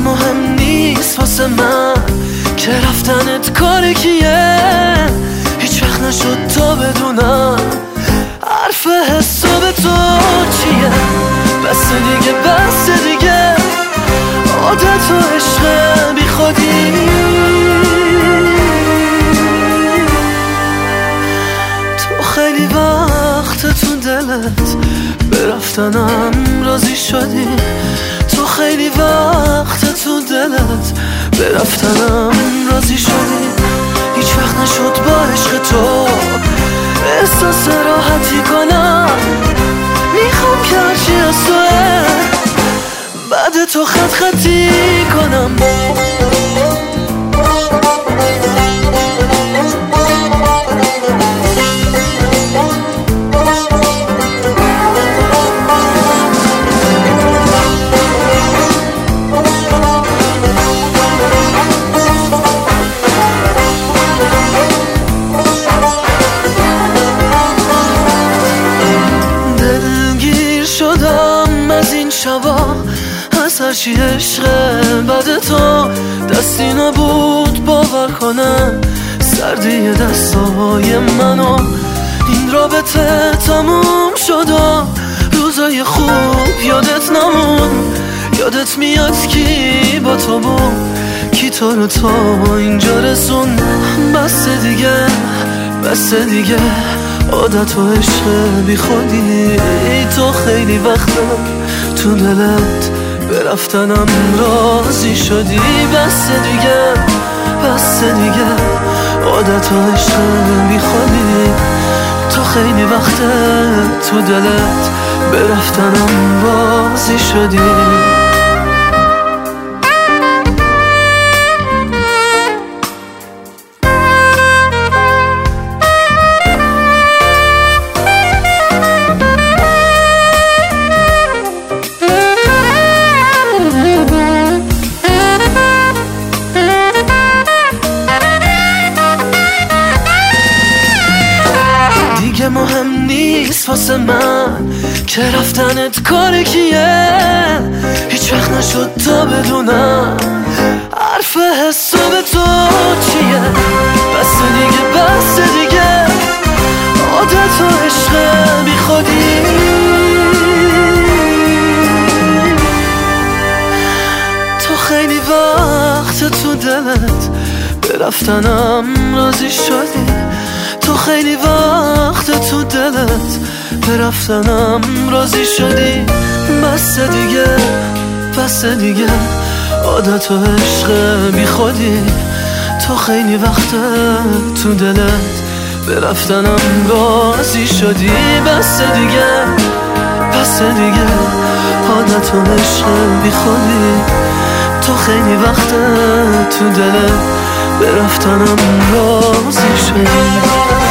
مهم نیست واسه من که رفتنت کار کیه. هیچ وقت نشد تا بدونم حرف حساب تو چیه. بس دیگه بس دیگه عادت و عشق بی خودی. تو خیلی وقت تو دلت به رفتنم راضی شدی. تو خیلی وقت تو دلت به رفتنم راضی شدی. هیچ وقت نشد با عشق تو احساس راحتی کنم. میخوام که هرچی از توه بعد تو خط خطی کنم. از این شبا از هرچی عشقه بعد تو دستی نبود باور کنم سردی دستای منو. این رابطه تموم شد و روزای خوب یادت نمون. یادت میاد کی با تو بود کی تو رو تا اینجا رسون. بس دیگه بس دیگه عادت و عشق بی خودی. تو خیلی وقتا تو دلت به رفتنم راضی شدی. بس دیگه بس دیگه عادت و عشق بی خودی. تو خیلی وقتا تو دلت به رفتنم راضی شدی. مهم نیست واسه من که رفتنت کار کیه. هیچ وقت نشد تا بدونم حرف حساب تو چیه. بس دیگه عادت و عشق بی خودی. تو خیلی وقت تو دلت به رفتنم راضی شدی. تو خیلی وقت تو دلت به رفتنم راضی شدی. بس دیگه عادت و عشق بی خودی. تو خیلی وقت تو دلت به رفتنم راضی شدی. بس دیگه عادت و عشق بی خودی. تو خیلی وقت تو دلت به رفتنم راضی شدی.